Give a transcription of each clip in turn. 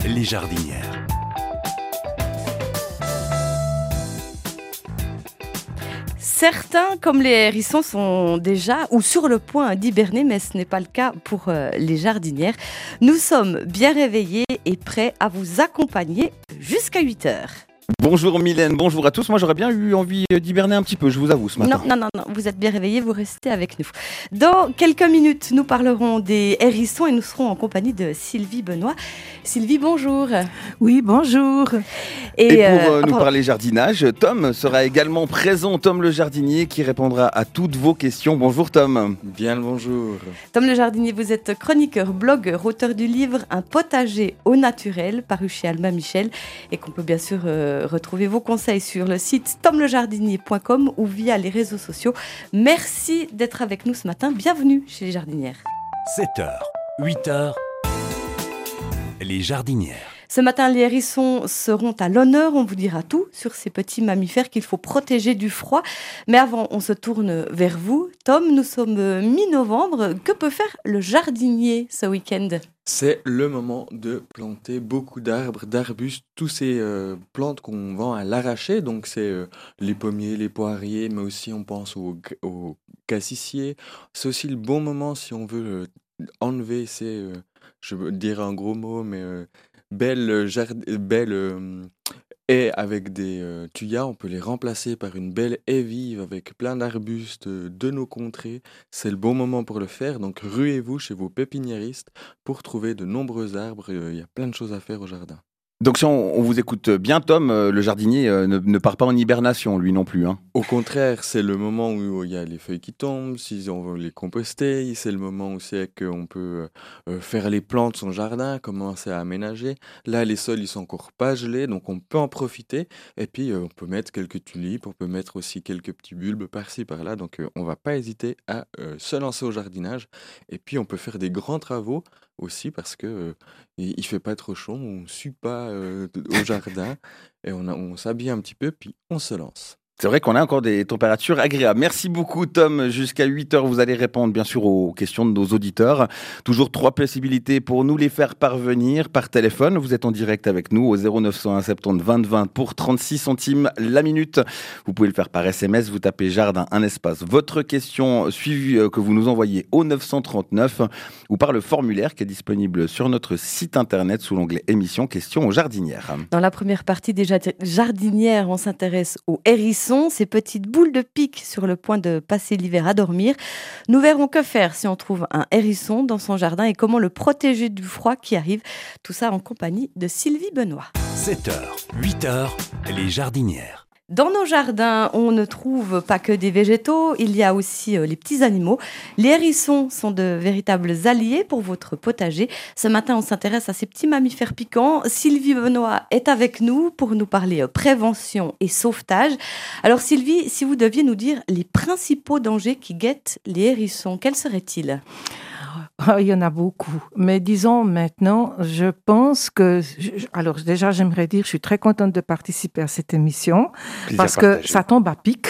les jardinières. Certains, comme les hérissons, sont déjà ou sur le point d'hiberner, mais ce n'est pas le cas pour les jardinières. Nous sommes bien réveillés et prêts à vous accompagner jusqu'à 8h. Bonjour Mylène, bonjour à tous. Moi j'aurais bien eu envie d'hiberner un petit peu, je vous avoue ce matin. Non, vous êtes bien réveillés, vous restez avec nous. Dans quelques minutes, nous parlerons des hérissons et nous serons en compagnie de Sylvie Benoît. Sylvie, bonjour. Oui, bonjour. Et pour nous parler jardinage, Tom sera également présent, Tom le jardinier, qui répondra à toutes vos questions. Bonjour Tom. Bien le bonjour. Tom le jardinier, vous êtes chroniqueur, blogueur, auteur du livre Un potager au naturel, paru chez Albin Michel, et qu'on peut bien sûr retrouver vos conseils sur le site tomlejardinier.com ou via les réseaux sociaux. Merci d'être avec nous ce matin. Bienvenue chez les jardinières. 7h, 8h, les jardinières. Ce matin, les hérissons seront à l'honneur. On vous dira tout sur ces petits mammifères qu'il faut protéger du froid. Mais avant, on se tourne vers vous. Tom, nous sommes mi-novembre. Que peut faire le jardinier ce week-end ? C'est le moment de planter beaucoup d'arbres, d'arbustes, tous ces plantes qu'on vend à l'arraché. Donc c'est les pommiers, les poiriers, mais aussi on pense aux cassissiers. C'est aussi le bon moment si on veut enlever ces, je veux dire un gros mot, mais belles haies avec des tuyas. On peut les remplacer par une belle haie vive avec plein d'arbustes de nos contrées. C'est le bon moment pour le faire. Donc ruez-vous chez vos pépiniéristes pour trouver de nombreux arbres. Il y a plein de choses à faire au jardin. Donc si on vous écoute bien Tom, le jardinier ne part pas en hibernation lui non plus. Au contraire, c'est le moment où il y a les feuilles qui tombent, si on veut les composter, c'est le moment où c'est qu'on peut faire les plants de son jardin, commencer à aménager. Là, les sols ils sont encore pas gelés, donc on peut en profiter. Et puis on peut mettre quelques tulipes, on peut mettre aussi quelques petits bulbes par-ci par-là. Donc on va pas hésiter à se lancer au jardinage. Et puis on peut faire des grands travaux aussi parce que il fait pas trop chaud, on sue pas au jardin et on s'habille un petit peu puis on se lance. C'est vrai qu'on a encore des températures agréables. Merci beaucoup Tom. Jusqu'à 8h, vous allez répondre bien sûr aux questions de nos auditeurs. Toujours 3 possibilités pour nous les faire parvenir par téléphone. Vous êtes en direct avec nous au 0901 70 20 20 pour 36 centimes la minute. Vous pouvez le faire par SMS. Vous tapez jardin, un espace, votre question suivie que vous nous envoyez au 939 ou par le formulaire qui est disponible sur notre site internet sous l'onglet émission questions aux jardinières. Dans la première partie des jardinières, on s'intéresse aux hérissons, ces petites boules de pique sur le point de passer l'hiver à dormir. Nous verrons que faire si on trouve un hérisson dans son jardin et comment le protéger du froid qui arrive. Tout ça en compagnie de Sylvie Benoît. 7h, 8h, les jardinières. Dans nos jardins, on ne trouve pas que des végétaux, il y a aussi les petits animaux. Les hérissons sont de véritables alliés pour votre potager. Ce matin, on s'intéresse à ces petits mammifères piquants. Sylvie Benoît est avec nous pour nous parler prévention et sauvetage. Alors Sylvie, si vous deviez nous dire les principaux dangers qui guettent les hérissons, quels seraient-ils ? Il y en a beaucoup. Mais disons maintenant, je pense que... Alors déjà, j'aimerais dire, je suis très contente de participer à cette émission parce que ça tombe à pic.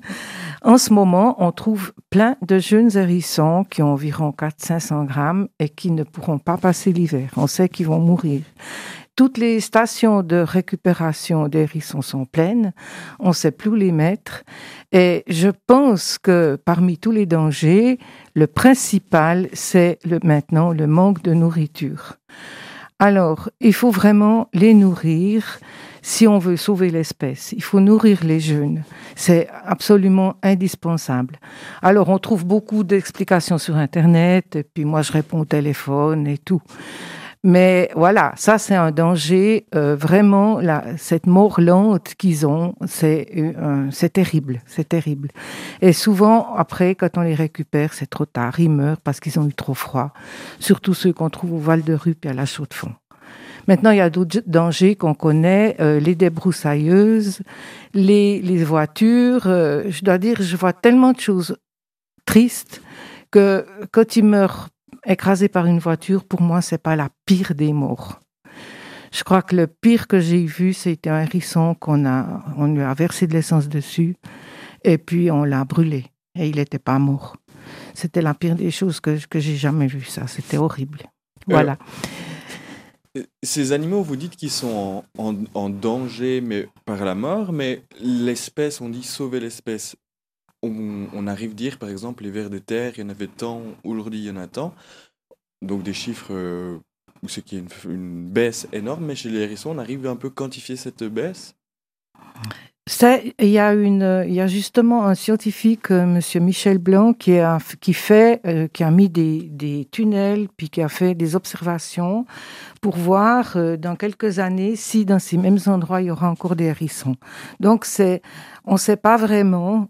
En ce moment, on trouve plein de jeunes hérissons qui ont environ 400-500 grammes et qui ne pourront pas passer l'hiver. On sait qu'ils vont mourir. Toutes les stations de récupération des hérissons sont pleines. On ne sait plus où les mettre. Et je pense que parmi tous les dangers, le principal, c'est maintenant le manque de nourriture. Alors, il faut vraiment les nourrir si on veut sauver l'espèce. Il faut nourrir les jeunes. C'est absolument indispensable. Alors, on trouve beaucoup d'explications sur Internet, et puis moi, je réponds au téléphone et tout. Mais voilà, ça c'est un danger, vraiment, cette mort lente qu'ils ont, c'est terrible, c'est terrible. Et souvent, après, quand on les récupère, c'est trop tard, ils meurent parce qu'ils ont eu trop froid. Surtout ceux qu'on trouve au Val-de-Rupt et à la Chaux-de-Fonds. Maintenant, il y a d'autres dangers qu'on connaît, les débroussailleuses, les voitures. Je dois dire, je vois tellement de choses tristes que quand ils meurent écrasé par une voiture, pour moi, c'est pas la pire des morts. Je crois que le pire que j'ai vu, c'était un hérisson on lui a versé de l'essence dessus et puis on l'a brûlé et il n'était pas mort. C'était la pire des choses que j'ai jamais vues, ça. C'était horrible. Voilà. Ces animaux, vous dites qu'ils sont en danger mais par la mort, mais l'espèce, on dit sauver l'espèce. On arrive à dire, par exemple, les vers de terre, il y en avait tant, aujourd'hui il y en a tant. Donc des chiffres où c'est qu'il y a une baisse énorme, mais chez les hérissons, on arrive à un peu quantifier cette baisse. Il y a justement un scientifique, Monsieur Michel Blanc, qui a mis des tunnels, puis qui a fait des observations pour voir dans quelques années si dans ces mêmes endroits il y aura encore des hérissons. Donc on ne sait pas vraiment.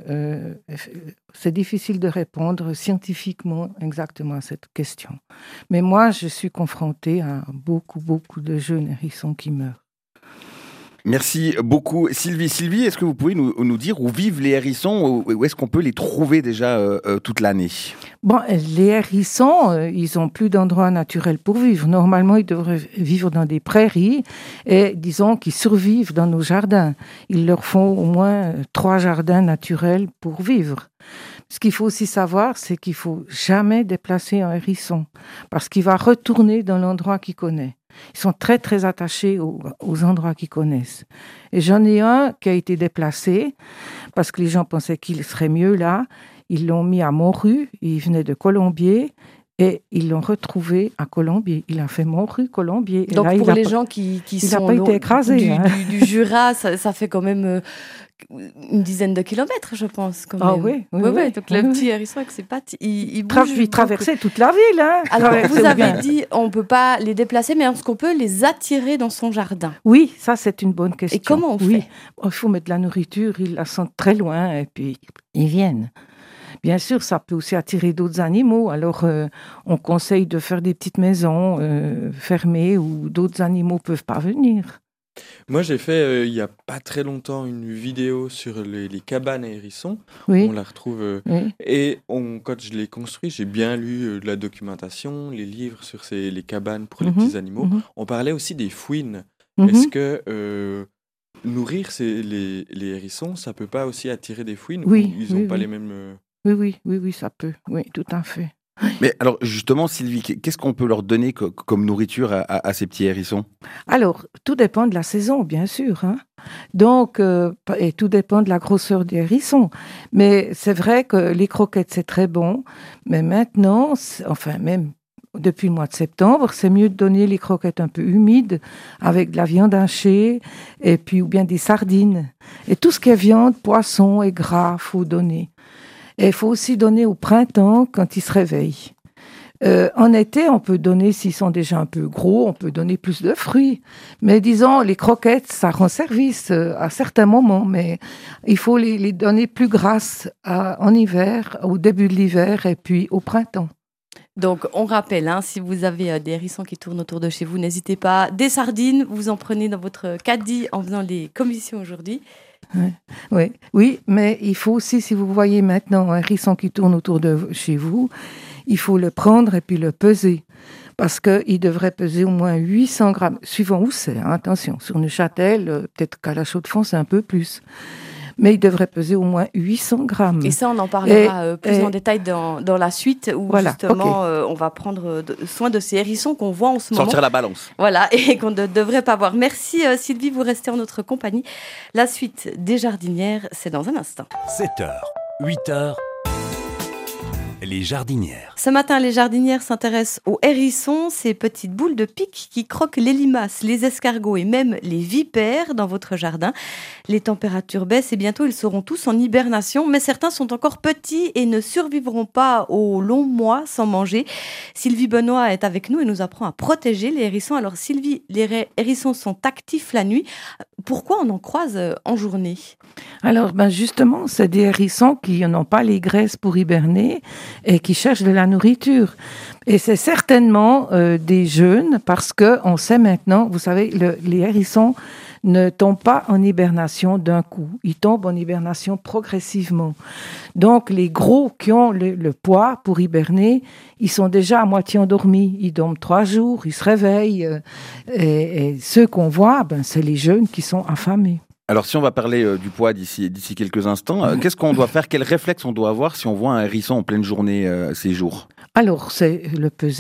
C'est difficile de répondre scientifiquement exactement à cette question. Mais moi, je suis confrontée à beaucoup de jeunes hérissons qui meurent. Merci beaucoup. Sylvie, est-ce que vous pouvez nous dire où vivent les hérissons, où est-ce qu'on peut les trouver déjà toute l'année? Bon, les hérissons, ils n'ont plus d'endroit naturel pour vivre. Normalement, ils devraient vivre dans des prairies et disons qu'ils survivent dans nos jardins. Il leur faut au moins 3 jardins naturels pour vivre. Ce qu'il faut aussi savoir, c'est qu'il ne faut jamais déplacer un hérisson parce qu'il va retourner dans l'endroit qu'il connaît. Ils sont très, très attachés aux endroits qu'ils connaissent. Et j'en ai un qui a été déplacé parce que les gens pensaient qu'il serait mieux là. Ils l'ont mis à Montru, il venait de Colombier et ils l'ont retrouvé à Colombier. Il a fait Montru, Colombier. Et donc là, pour les gens qui sont pas été écrasé, du Jura, ça fait quand même une dizaine de kilomètres, je pense. Quand même. Oui. Donc le petit hérisson avec ses pattes, il bouge. Il traversait toute la ville. Alors, vous avez dit, on ne peut pas les déplacer, mais est-ce qu'on peut les attirer dans son jardin? Oui, ça c'est une bonne question. Et comment on fait? Il faut mettre de la nourriture, ils la sentent très loin et puis ils viennent. Bien sûr, ça peut aussi attirer d'autres animaux. Alors, on conseille de faire des petites maisons fermées où d'autres animaux ne peuvent pas venir. Moi, j'ai fait, il n'y a pas très longtemps, une vidéo sur les cabanes à hérissons. Oui. On la retrouve. Oui. Et quand je l'ai construit, j'ai bien lu de la documentation, les livres sur les cabanes pour les petits animaux. On parlait aussi des fouines. Est-ce que nourrir les hérissons, ça ne peut pas aussi attirer des fouines? Oui. Ils n'ont pas les mêmes... Oui, ça peut. Oui, tout à fait. Mais alors, justement, Sylvie, qu'est-ce qu'on peut leur donner comme nourriture à ces petits hérissons? Alors, tout dépend de la saison, bien sûr. Donc, et tout dépend de la grosseur des hérissons. Mais c'est vrai que les croquettes, c'est très bon. Mais maintenant, même depuis le mois de septembre, c'est mieux de donner les croquettes un peu humides avec de la viande hachée et puis ou bien des sardines. Et tout ce qui est viande, poisson et gras, faut donner. Et il faut aussi donner au printemps quand ils se réveillent. En été, on peut donner, s'ils sont déjà un peu gros, on peut donner plus de fruits. Mais disons, les croquettes, ça rend service à certains moments, mais il faut les donner plus grasses en hiver, au début de l'hiver et puis au printemps. Donc, on rappelle, si vous avez des hérissons qui tournent autour de chez vous, n'hésitez pas. Des sardines, vous en prenez dans votre caddie en faisant les commissions aujourd'hui. Oui, mais il faut aussi, si vous voyez maintenant un hérisson qui tourne autour de chez vous, il faut le prendre et puis le peser. Parce qu'il devrait peser au moins 800 grammes, suivant où c'est. Attention, sur Neuchâtel, peut-être qu'à la Chaux-de-Fonds, c'est un peu plus. Mais il devrait peser au moins 800 grammes. Et ça, on en parlera plus en détail dans la suite, où justement, on va prendre soin de ces hérissons qu'on voit en ce moment. Sortir la balance. Voilà, et qu'on ne devrait pas voir. Merci Sylvie, vous restez en notre compagnie. La suite des jardinières, c'est dans un instant. 7h, 8h, les jardinières. Ce matin, les jardinières s'intéressent aux hérissons, ces petites boules de pique qui croquent les limaces, les escargots et même les vipères dans votre jardin. Les températures baissent et bientôt ils seront tous en hibernation, mais certains sont encore petits et ne survivront pas aux longs mois sans manger. Sylvie Benoît est avec nous et nous apprend à protéger les hérissons. Alors Sylvie, les hérissons sont actifs la nuit. Pourquoi on en croise en journée? Alors, justement, c'est des hérissons qui n'ont pas les graisses pour hiberner et qui cherchent de la nourriture. Et c'est certainement des jeunes parce qu'on sait maintenant, vous savez, les hérissons ne tombent pas en hibernation d'un coup. Ils tombent en hibernation progressivement. Donc, les gros qui ont le poids pour hiberner, ils sont déjà à moitié endormis. Ils dorment 3 jours, ils se réveillent. Et ceux qu'on voit, c'est les jeunes qui sont affamés. Alors, si on va parler du poids d'ici quelques instants, qu'est-ce qu'on doit faire? Quel réflexe on doit avoir si on voit un hérisson en pleine journée ces jours? Alors, c'est le peser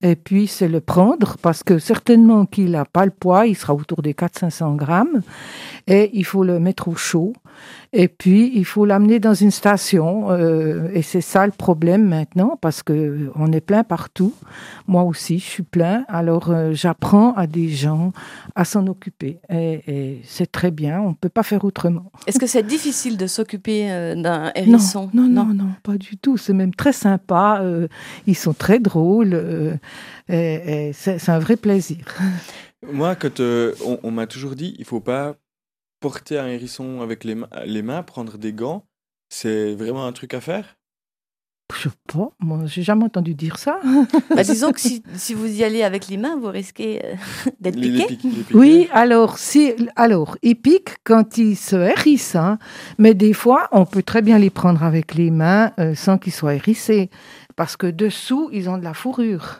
Et puis, c'est le prendre, parce que certainement qu'il n'a pas le poids, il sera autour des 400-500 grammes. Et il faut le mettre au chaud. Et puis, il faut l'amener dans une station. Et c'est ça le problème maintenant, parce qu'on est plein partout. Moi aussi, je suis plein. Alors, j'apprends à des gens à s'en occuper. Et c'est très bien, on ne peut pas faire autrement. Est-ce que c'est difficile de s'occuper d'un hérisson ? Non, pas du tout. C'est même très sympa. Ils sont très drôles. Et c'est un vrai plaisir. Moi, on m'a toujours dit, il ne faut pas porter un hérisson avec les mains, prendre des gants. C'est vraiment un truc à faire ? Je sais pas, moi j'ai jamais entendu dire ça. Disons que si vous y allez avec les mains, vous risquez d'être piqué. Oui, alors ils piquent quand ils se hérissent, hein, mais des fois on peut très bien les prendre avec les mains sans qu'ils soient hérissés, parce que dessous ils ont de la fourrure.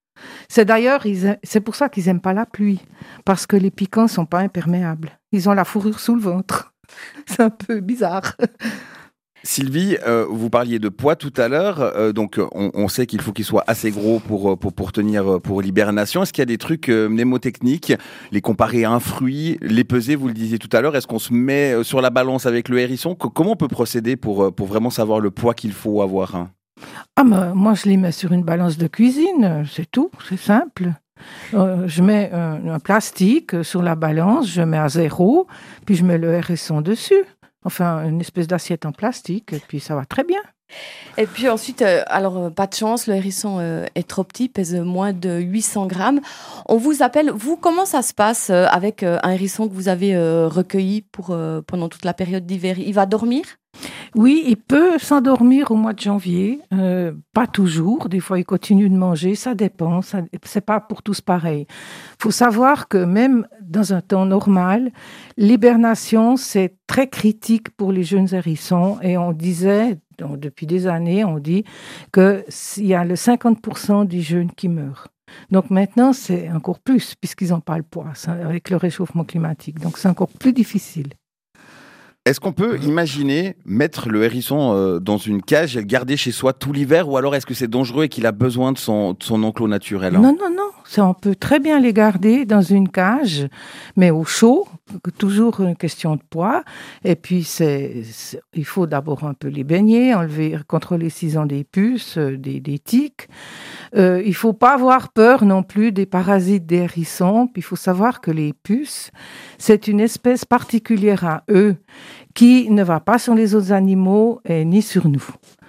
C'est pour ça qu'ils n'aiment pas la pluie, parce que les piquants ne sont pas imperméables. Ils ont la fourrure sous le ventre. C'est un peu bizarre. Sylvie, vous parliez de poids tout à l'heure, donc on sait qu'il faut qu'il soit assez gros pour tenir pour l'hibernation. Est-ce qu'il y a des trucs mnémotechniques, les comparer à un fruit, les peser, vous le disiez tout à l'heure, est-ce qu'on se met sur la balance avec le hérisson ? Comment on peut procéder pour vraiment savoir le poids qu'il faut avoir, hein ? Moi je les mets sur une balance de cuisine, c'est tout, c'est simple. Je mets un plastique sur la balance, je mets à 0, puis je mets le hérisson dessus. Enfin, une espèce d'assiette en plastique, et puis ça va très bien. Et puis ensuite, pas de chance, le hérisson est trop petit, pèse moins de 800 grammes. On vous appelle, comment ça se passe avec un hérisson que vous avez recueilli pendant toute la période d'hiver ? Il va dormir ? Oui, il peut s'endormir au mois de janvier, pas toujours, des fois il continue de manger, ça dépend, c'est pas pour tous pareil. Il faut savoir que même dans un temps normal, l'hibernation c'est très critique pour les jeunes hérissons et on disait, depuis des années, on dit qu'il y a le 50% des jeunes qui meurent. Donc maintenant c'est encore plus puisqu'ils n'ont pas le poids avec le réchauffement climatique, donc c'est encore plus difficile. Est-ce qu'on peut imaginer mettre le hérisson dans une cage et le garder chez soi tout l'hiver, ou alors est-ce que c'est dangereux et qu'il a besoin de son enclos naturel, hein ? Non. On peut très bien les garder dans une cage, mais au chaud, toujours une question de poids. Et puis, il faut d'abord un peu les baigner, contrôler s'ils ont des puces, des tiques. Il ne faut pas avoir peur non plus des parasites des hérissons. Puis il faut savoir que les puces, c'est une espèce particulière à eux qui ne va pas sur les autres animaux ni sur nous.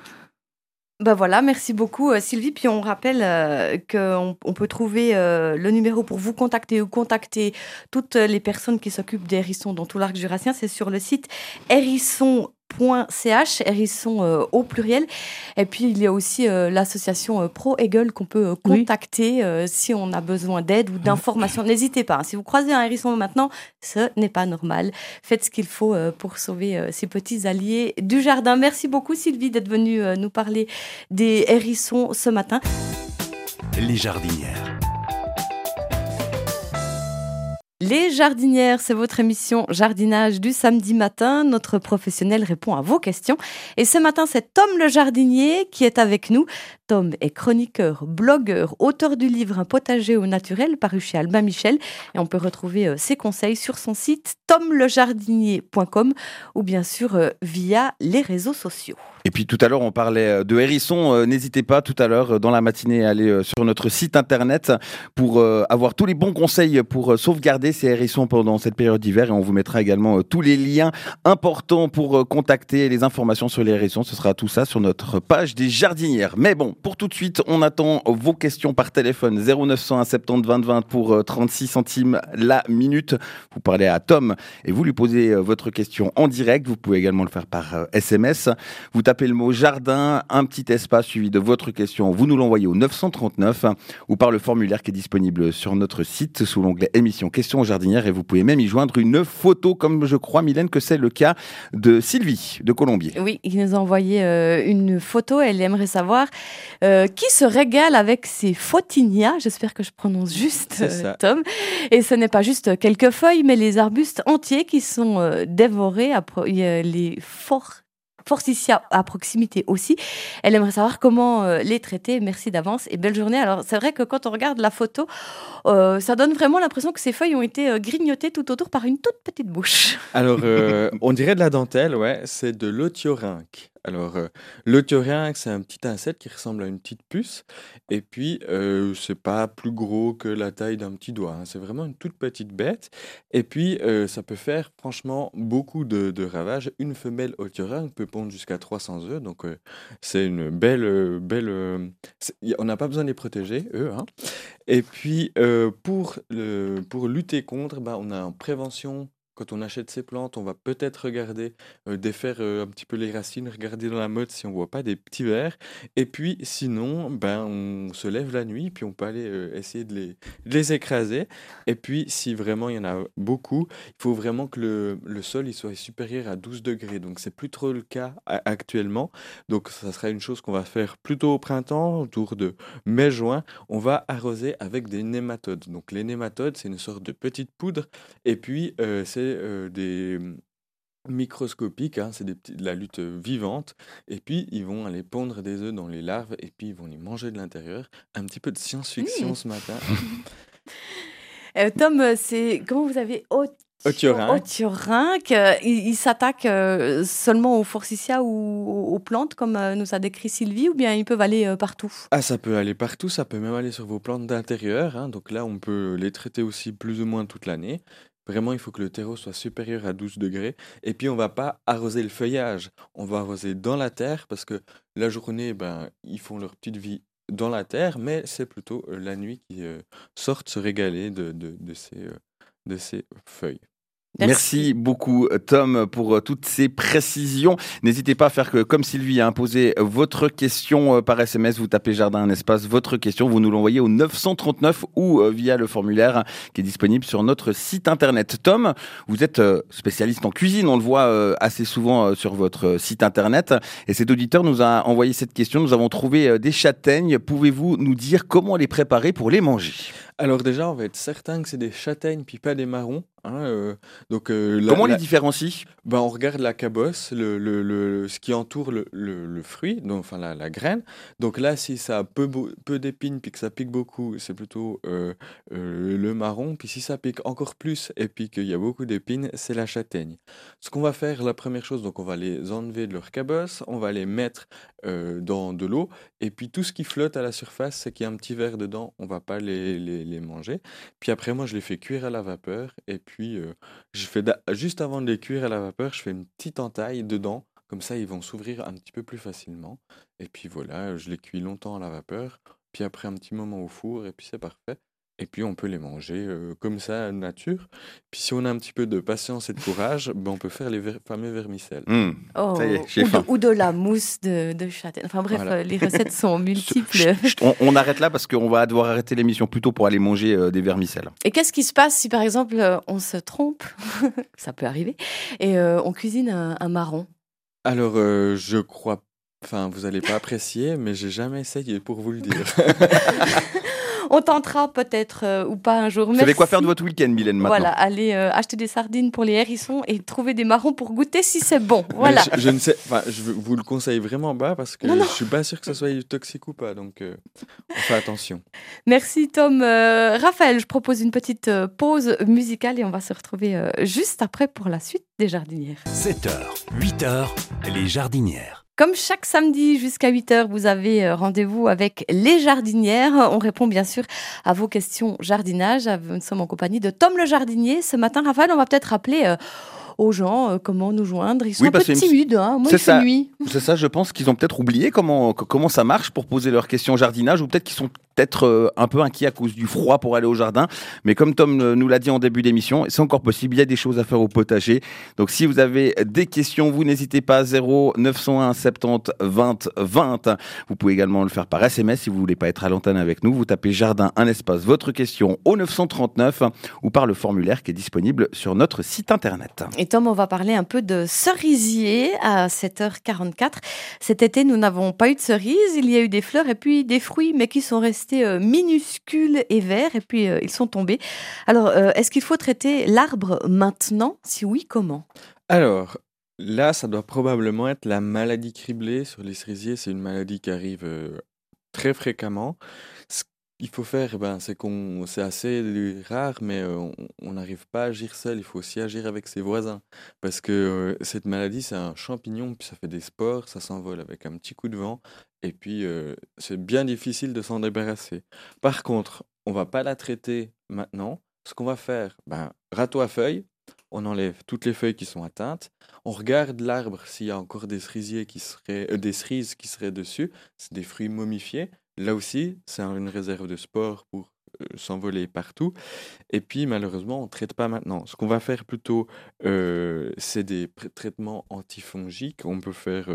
Voilà, merci beaucoup Sylvie. Puis on rappelle qu'on peut trouver le numéro pour vous contacter ou contacter toutes les personnes qui s'occupent des hérissons dans tout l'arc jurassien. C'est sur le site hérisson.ch, hérisson au pluriel. Et puis il y a aussi l'association Pro Eagle qu'on peut contacter si on a besoin d'aide ou d'informations. N'hésitez pas, si vous croisez un hérisson maintenant, ce n'est pas normal. Faites ce qu'il faut pour sauver ces petits alliés du jardin. Merci beaucoup Sylvie d'être venue nous parler des hérissons ce matin. Les jardinières. Les jardinières, c'est votre émission jardinage du samedi matin. Notre professionnel répond à vos questions. Et ce matin, c'est Tom le jardinier qui est avec nous. Tom est chroniqueur, blogueur, auteur du livre Un potager au naturel paru chez Albin Michel. Et on peut retrouver ses conseils sur son site tomlejardinier.com ou bien sûr via les réseaux sociaux. Et puis tout à l'heure, on parlait de hérissons. N'hésitez pas tout à l'heure, dans la matinée, à aller sur notre site internet pour avoir tous les bons conseils pour sauvegarder ces hérissons pendant cette période d'hiver. Et on vous mettra également tous les liens importants pour contacter les informations sur les hérissons. Ce sera tout ça sur notre page des jardinières. Mais bon, pour tout de suite, on attend vos questions par téléphone 0901 70 20 20 pour 36 centimes la minute. Vous parlez à Tom et vous lui posez votre question en direct. Vous pouvez également le faire par SMS. Vous tapez le mot jardin, un petit espace suivi de votre question. Vous nous l'envoyez au 939 ou par le formulaire qui est disponible sur notre site sous l'onglet émission questions aux jardinières, et vous pouvez même y joindre une photo, comme je crois, Mylène, que c'est le cas de Sylvie de Colombier. Oui, il nous a envoyé une photo. Elle aimerait savoir qui se régale avec ses photinia. J'espère que je prononce juste, Tom. Et ce n'est pas juste quelques feuilles, mais les arbustes entiers qui sont dévorés. Les forsythia à proximité aussi. Elle aimerait savoir comment les traiter. Merci d'avance et belle journée. Alors c'est vrai que quand on regarde la photo, ça donne vraiment l'impression que ces feuilles ont été grignotées tout autour par une toute petite bouche. Alors, on dirait de la dentelle, ouais, c'est de l'otiorynque. Alors, l'otiorynque, c'est un petit insecte qui ressemble à une petite puce. Et puis, c'est pas plus gros que la taille d'un petit doigt, hein. C'est vraiment une toute petite bête. Et puis, ça peut faire franchement beaucoup de ravages. Une femelle otiorynque peut pondre jusqu'à 300 œufs. Donc, c'est une on n'a pas besoin de les protéger, eux, hein. Et puis, pour lutter contre, on a en prévention. Quand on achète ces plantes, on va peut-être regarder, défaire un petit peu les racines, regarder dans la motte si on voit pas des petits vers. Et puis sinon, on se lève la nuit, puis on peut aller essayer de les écraser. Et puis si vraiment il y en a beaucoup, il faut vraiment que le sol il soit supérieur à 12 degrés. Donc c'est plus trop le cas actuellement. Donc ça sera une chose qu'on va faire plutôt au printemps, autour de mai-juin. On va arroser avec des nématodes. Donc les nématodes, c'est une sorte de petite poudre. Et puis c'est des microscopiques, hein, c'est de la lutte vivante. Et puis, ils vont aller pondre des œufs dans les larves et puis ils vont les manger de l'intérieur. Un petit peu de science-fiction ce matin. Tom, c'est comment vous avez Otiorynque, il s'attaque seulement aux forsythia ou aux plantes comme nous a décrit Sylvie, ou bien ils peuvent aller partout? Ah, ça peut aller partout, ça peut même aller sur vos plantes d'intérieur, hein. Donc là, on peut les traiter aussi plus ou moins toute l'année. Vraiment, il faut que le terreau soit supérieur à 12 degrés. Et puis, on va pas arroser le feuillage. On va arroser dans la terre parce que la journée, ils font leur petite vie dans la terre, mais c'est plutôt la nuit qu'ils sortent se régaler de ces feuilles. Merci beaucoup Tom pour toutes ces précisions. N'hésitez pas à faire comme Sylvie, à poser votre question par SMS. Vous tapez Jardin un espace, votre question, vous nous l'envoyez au 939 ou via le formulaire qui est disponible sur notre site internet. Tom, vous êtes spécialiste en cuisine, on le voit assez souvent sur votre site internet. Et cet auditeur nous a envoyé cette question. Nous avons trouvé des châtaignes. Pouvez-vous nous dire comment les préparer pour les manger ? Alors déjà, on va être certain que c'est des châtaignes puis pas des marrons, hein, comment on les différencie ? On regarde la cabosse, ce qui entoure le fruit, donc, enfin la graine. Donc là, si ça a peu d'épines puis que ça pique beaucoup, c'est plutôt le marron. Puis si ça pique encore plus et puis qu'il y a beaucoup d'épines, c'est la châtaigne. Ce qu'on va faire, la première chose, donc on va les enlever de leur cabosse, on va les mettre dans de l'eau. Et puis tout ce qui flotte à la surface, c'est qu'il y a un petit verre dedans, on va pas les manger. Puis après, moi, je les fais cuire à la vapeur. Et puis, juste avant de les cuire à la vapeur, je fais une petite entaille dedans. Comme ça, ils vont s'ouvrir un petit peu plus facilement. Et puis voilà, je les cuis longtemps à la vapeur. Puis après, un petit moment au four. Et puis c'est parfait. Et puis on peut les manger comme ça, nature. Puis si on a un petit peu de patience et de courage, on peut faire les fameux vermicelles. Ça y est, j'ai faim. Ou de la mousse de châtaigne. Enfin bref, voilà. Les recettes sont multiples. On arrête là parce qu'on va devoir arrêter l'émission plutôt pour aller manger des vermicelles. Et qu'est-ce qui se passe si par exemple on se trompe, ça peut arriver, et on cuisine un marron? Alors je crois, vous n'allez pas apprécier, mais j'ai jamais essayé pour vous le dire. On tentera peut-être ou pas un jour. Vous savez quoi faire de votre week-end, Mylène, maintenant. Voilà, allez acheter des sardines pour les hérissons et trouver des marrons pour goûter si c'est bon. Voilà. Je ne sais, je vous le conseille vraiment pas parce que je suis pas sûr que ce soit toxique ou pas, donc on fait attention. Merci Tom. Raphaël, je propose une petite pause musicale et on va se retrouver juste après pour la suite des jardinières. 7h, 8h, les jardinières. Comme chaque samedi jusqu'à 8h, vous avez rendez-vous avec les jardinières. On répond bien sûr à vos questions jardinage. Nous sommes en compagnie de Tom le jardinier. Ce matin, Raphaël, on va peut-être rappeler aux gens comment nous joindre. Ils sont un peu timides. Moi, il fait nuit. C'est ça, je pense qu'ils ont peut-être oublié comment ça marche pour poser leurs questions jardinage, ou peut-être qu'ils sont un peu inquiets à cause du froid pour aller au jardin. Mais comme Tom nous l'a dit en début d'émission, c'est encore possible, il y a des choses à faire au potager. Donc si vous avez des questions, vous n'hésitez pas, 0 901 70 20 20. Vous pouvez également le faire par SMS si vous voulez pas être à l'antenne avec nous. Vous tapez Jardin un espace, votre question au 939 ou par le formulaire qui est disponible sur notre site internet. Et Tom, on va parler un peu de cerisier à 7h44. Cet été, nous n'avons pas eu de cerises. Il y a eu des fleurs et puis des fruits, mais qui sont restés minuscules et verts, et puis ils sont tombés. Alors, est-ce qu'il faut traiter l'arbre maintenant ? Si oui, comment ? Alors, Là, ça doit probablement être la maladie criblée sur les cerisiers. C'est une maladie qui arrive très fréquemment. Ce qu'il faut faire, c'est assez rare, mais on n'arrive pas à agir seul. Il faut aussi agir avec ses voisins. Parce que cette maladie, c'est un champignon, puis ça fait des spores, ça s'envole avec un petit coup de vent. Et puis, c'est bien difficile de s'en débarrasser. Par contre, on va pas la traiter maintenant. Ce qu'on va faire, râteau à feuilles, on enlève toutes les feuilles qui sont atteintes. On regarde l'arbre s'il y a encore des cerisiers des cerises qui seraient dessus. C'est des fruits momifiés. Là aussi, c'est une réserve de spores pour s'envoler partout. Et puis, malheureusement, on ne traite pas maintenant. Ce qu'on va faire plutôt, c'est des traitements antifongiques. On peut faire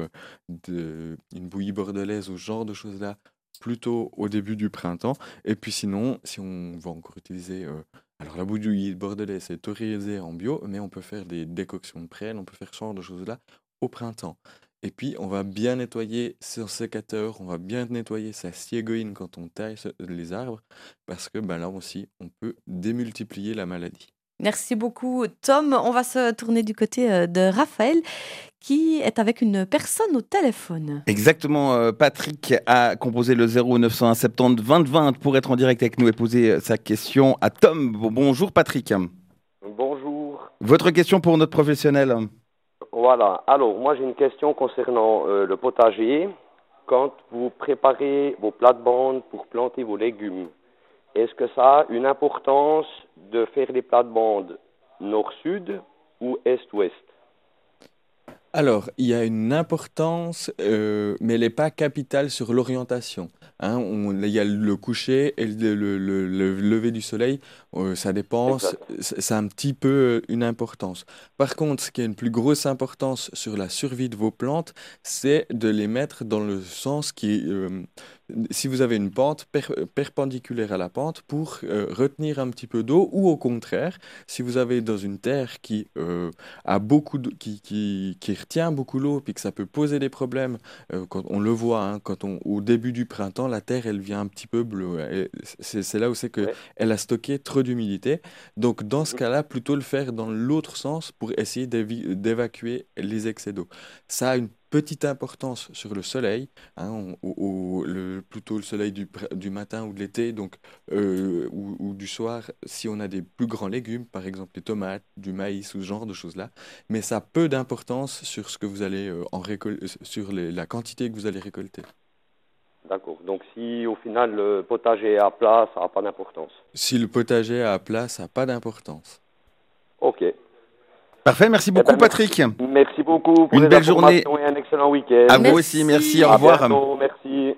une bouillie bordelaise ou ce genre de choses-là plutôt au début du printemps. Et puis sinon, si on va encore utiliser alors la bouillie bordelaise, c'est autorisé en bio, mais on peut faire des décoctions de prêle, on peut faire ce genre de choses-là au printemps. Et puis on va bien nettoyer son sécateur, on va bien nettoyer sa sciégoïne quand on taille les arbres, parce que là aussi, on peut démultiplier la maladie. Merci beaucoup, Tom. On va se tourner du côté de Raphaël, qui est avec une personne au téléphone. Exactement, Patrick a composé le 0901 70 20 20 pour être en direct avec nous et poser sa question à Tom. Bonjour Patrick. Bonjour. Votre question pour notre professionnel. Voilà. Alors, moi j'ai une question concernant le potager. Quand vous préparez vos plates-bandes pour planter vos légumes, est-ce que ça a une importance de faire les plates-bandes nord-sud ou est-ouest? Alors, il y a une importance, mais elle n'est pas capitale sur l'orientation. Il y a le coucher et le lever du soleil, ça dépend, Exact. c'est un petit peu une importance. Par contre, ce qui a une plus grosse importance sur la survie de vos plantes, c'est de les mettre dans le sens si vous avez une pente perpendiculaire à la pente pour retenir un petit peu d'eau, ou au contraire, si vous avez dans une terre qui a qui retient beaucoup l'eau, puis que ça peut poser des problèmes. Quand on le voit, au début du printemps, la terre, elle vient un petit peu bleue. Et c'est là où c'est que Ouais. elle a stocké trop d'humidité. Donc, dans ce cas-là, plutôt le faire dans l'autre sens pour essayer d'évacuer les excès d'eau. Ça a une petite importance sur le soleil, plutôt le soleil du matin ou de l'été, donc ou du soir, si on a des plus grands légumes, par exemple les tomates, du maïs ou ce genre de choses-là. Mais ça a peu d'importance sur ce que vous allez sur la quantité que vous allez récolter. D'accord. Donc si au final le potager est à plat, ça n'a pas d'importance. Si le potager est à plat, ça n'a pas d'importance. Ok. Parfait, merci Eh beaucoup ben, Patrick. Merci beaucoup pour Une les belle journée. informations et un excellent week-end. À vous Merci. aussi, merci, au À revoir. bientôt, merci.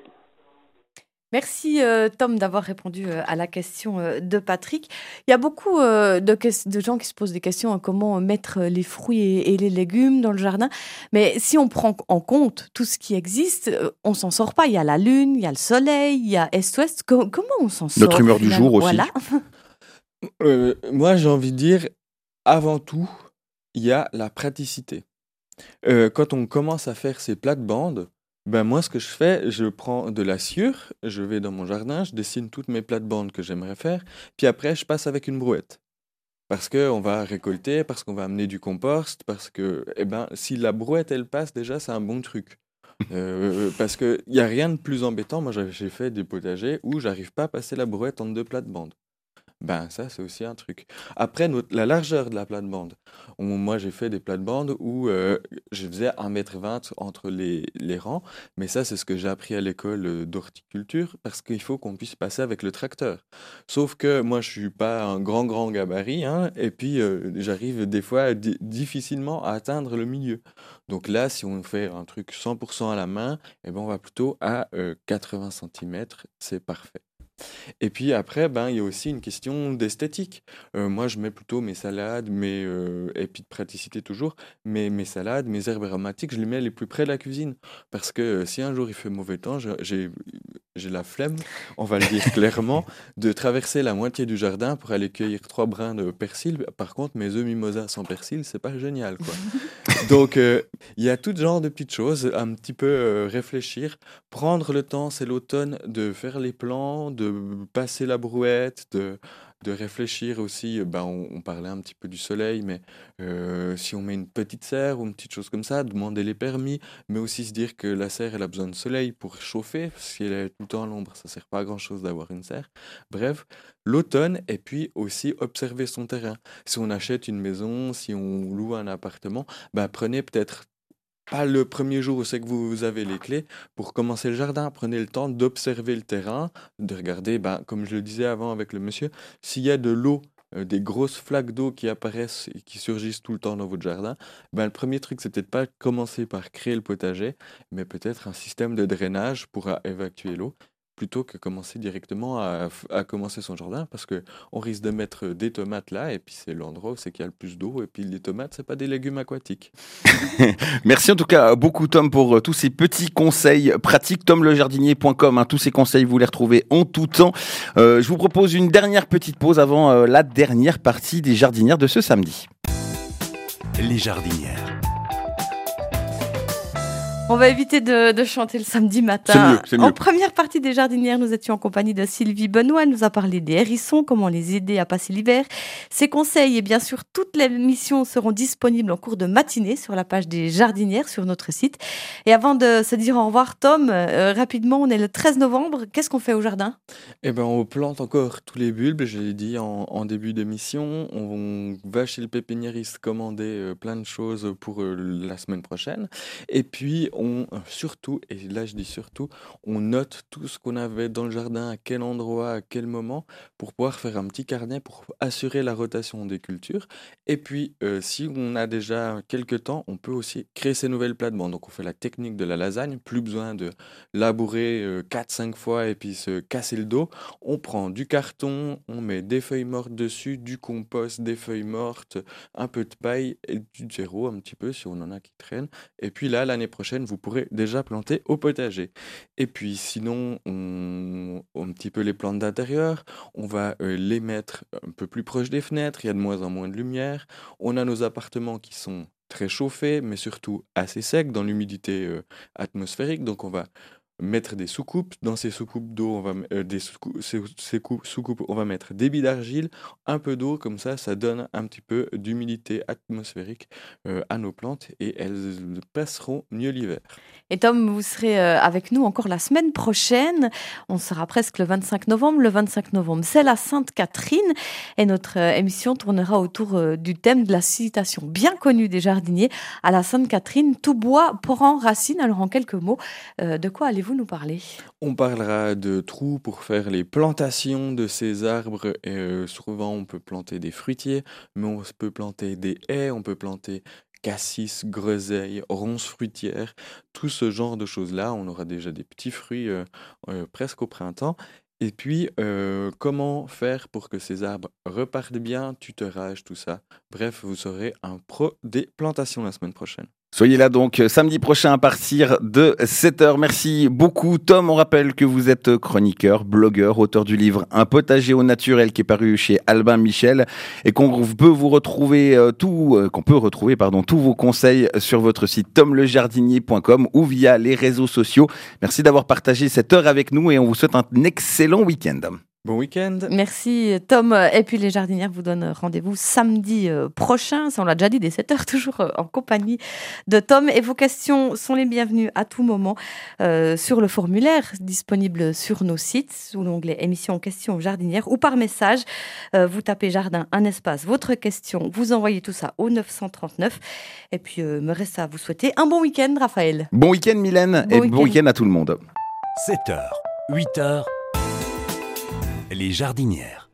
Merci Tom d'avoir répondu à la question de Patrick. Il y a beaucoup de gens qui se posent des questions à comment mettre les fruits et les légumes dans le jardin. Mais si on prend en compte tout ce qui existe, on s'en sort pas. Il y a la lune, il y a le soleil, il y a est-ouest. Comment on s'en sort? Notre humeur du finalement? jour aussi. Voilà. Moi, j'ai envie de dire, avant tout, il y a la praticité. Quand on commence à faire ces plates-bandes, moi, ce que je fais, je prends de la sciure, je vais dans mon jardin, je dessine toutes mes plates-bandes que j'aimerais faire, puis après, je passe avec une brouette. Parce qu'on va récolter, parce qu'on va amener du compost, parce que, si la brouette, elle passe, déjà, c'est un bon truc. Parce qu'il n'y a rien de plus embêtant. Moi, j'ai fait des potagers où j'arrive pas à passer la brouette entre deux plates-bandes. Ça, c'est aussi un truc. Après, la largeur de la plate-bande. Moi, j'ai fait des plates-bandes où je faisais 1,20 m entre les rangs. Mais ça, c'est ce que j'ai appris à l'école d'horticulture, parce qu'il faut qu'on puisse passer avec le tracteur. Sauf que moi, je suis pas un grand gabarit, et puis j'arrive des fois difficilement à atteindre le milieu. Donc là, si on fait un truc 100% à la main, on va plutôt à 80 cm. C'est parfait. Et puis après, il y a aussi une question d'esthétique. Moi, je mets plutôt mes salades, et puis de praticité toujours, mes salades, mes herbes aromatiques, je les mets les plus près de la cuisine. Parce que si un jour il fait mauvais temps, j'ai la flemme, on va le dire clairement, de traverser la moitié du jardin pour aller cueillir 3 brins de persil. Par contre, mes œufs mimosa sans persil, c'est pas génial, quoi. Donc, il y a tout genre de petites choses, un petit peu réfléchir, prendre le temps, c'est l'automne, de faire les plans, de passer la brouette, de réfléchir aussi, on parlait un petit peu du soleil, mais si on met une petite serre ou une petite chose comme ça, demander les permis, mais aussi se dire que la serre, elle a besoin de soleil pour chauffer. Si elle est tout le temps à l'ombre, ça sert pas à grand-chose d'avoir une serre. Bref, l'automne, et puis aussi observer son terrain. Si on achète une maison, si on loue un appartement, prenez peut-être pas le premier jour où c'est que vous avez les clés pour commencer le jardin. Prenez le temps d'observer le terrain, de regarder, comme je le disais avant avec le monsieur, s'il y a de l'eau, des grosses flaques d'eau qui apparaissent et qui surgissent tout le temps dans votre jardin, le premier truc, c'est peut-être pas commencer par créer le potager, mais peut-être un système de drainage pour évacuer l'eau, plutôt que commencer directement à commencer son jardin, parce que on risque de mettre des tomates là, et puis c'est l'endroit où c'est qu'il y a le plus d'eau, et puis les tomates, c'est pas des légumes aquatiques. Merci en tout cas beaucoup Tom pour tous ces petits conseils pratiques. tomlejardinier.com, tous ces conseils vous les retrouvez en tout temps. Je vous propose une dernière petite pause avant la dernière partie des jardinières de ce samedi. Les jardinières. On va éviter de chanter le samedi matin. C'est mieux. En première partie des jardinières, nous étions en compagnie de Sylvie Benoît. Elle nous a parlé des hérissons, comment les aider à passer l'hiver. Ses conseils et bien sûr toutes les émissions seront disponibles en cours de matinée sur la page des jardinières sur notre site. Et avant de se dire au revoir, Tom, rapidement, on est le 13 novembre. Qu'est-ce qu'on fait au jardin ? On plante encore tous les bulbes, je l'ai dit en début d'émission. On va chez le pépiniériste commander plein de choses pour la semaine prochaine. Et puis, surtout, et là je dis surtout, on note tout ce qu'on avait dans le jardin, à quel endroit, à quel moment, pour pouvoir faire un petit carnet pour assurer la rotation des cultures. Et puis, si on a déjà quelques temps, on peut aussi créer ces nouvelles plates-bandes. Donc on fait la technique de la lasagne, plus besoin de labourer 4-5 fois et puis se casser le dos. On prend du carton, on met des feuilles mortes dessus, du compost, des feuilles mortes, un peu de paille et du terreau un petit peu si on en a qui traînent. Et puis là, l'année prochaine, vous pourrez déjà planter au potager. Et puis sinon, un petit peu les plantes d'intérieur, on va les mettre un peu plus proche des fenêtres, il y a de moins en moins de lumière. On a nos appartements qui sont très chauffés, mais surtout assez secs dans l'humidité atmosphérique, donc on va mettre des sous-coupes. Dans ces sous-coupes d'eau, on va sous-coupes, on va mettre des billes d'argile, un peu d'eau, comme ça donne un petit peu d'humidité atmosphérique à nos plantes et elles passeront mieux l'hiver. Et Tom, vous serez avec nous encore la semaine prochaine. On sera presque le 25 novembre. Le 25 novembre, c'est la Sainte-Catherine et notre émission tournera autour du thème de la citation bien connue des jardiniers à la Sainte-Catherine. Tout bois prend racine. Alors en quelques mots, de quoi allez-vous nous parler ? On parlera de trous pour faire les plantations de ces arbres. Et, souvent, on peut planter des fruitiers, mais on peut planter des haies, on peut planter cassis, groseilles, ronces fruitières, tout ce genre de choses-là. On aura déjà des petits fruits presque au printemps. Et puis, comment faire pour que ces arbres repartent bien, tutorage, tout ça. Bref, vous serez un pro des plantations la semaine prochaine. Soyez là donc samedi prochain à partir de 7h. Merci beaucoup Tom. On rappelle que vous êtes chroniqueur, blogueur, auteur du livre Un potager au naturel qui est paru chez Albin Michel et qu'on peut retrouver tous vos conseils sur votre site tomlejardinier.com ou via les réseaux sociaux. Merci d'avoir partagé cette heure avec nous et on vous souhaite un excellent week-end. Bon week-end. Merci Tom. Et puis les jardinières vous donnent rendez-vous samedi prochain. Ça, on l'a déjà dit, dès 7h, toujours en compagnie de Tom. Et vos questions sont les bienvenues à tout moment sur le formulaire disponible sur nos sites, sous l'onglet émission questions jardinières ou par message. Vous tapez jardin, un espace, votre question. Vous envoyez tout ça au 939. Et puis, me reste à vous souhaiter un bon week-end, Raphaël. Bon week-end, Mylène. Bon week-end à tout le monde. 7h, 8h. Les jardinières.